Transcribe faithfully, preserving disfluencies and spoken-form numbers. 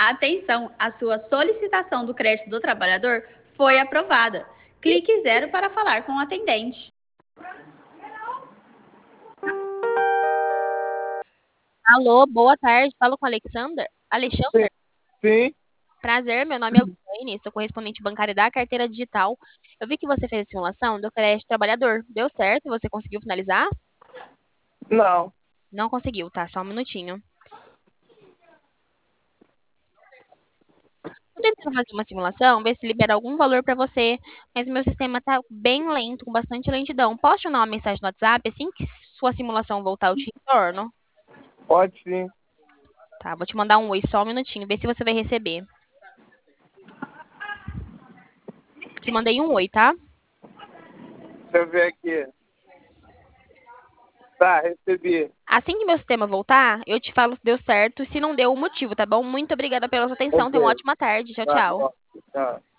Atenção, a sua solicitação do crédito do trabalhador foi aprovada. Clique zero para falar com o atendente. Alô, boa tarde. Falo com o Alexander. Alexander? Sim. Prazer, meu nome é Luane, sou correspondente bancária da carteira digital. Eu vi que você fez a simulação do crédito trabalhador. Deu certo? Você conseguiu finalizar? Não. Não conseguiu, tá? Só um minutinho. Tô tentando fazer uma simulação, ver se libera algum valor pra você, mas meu sistema tá bem lento, com bastante lentidão. Posso te mandar uma mensagem no WhatsApp? Assim que sua simulação voltar, eu te retorno. Pode sim. Tá, vou te mandar um oi, só um minutinho, ver se você vai receber. Te mandei um oi, tá? Deixa eu ver aqui. Tá, recebi. Assim que meu sistema voltar, eu te falo se deu certo, se não deu o motivo, tá bom? Muito obrigada pela sua atenção, tenha uma Ok. ótima tarde. Tchau, Tá tchau. bom. Tchau.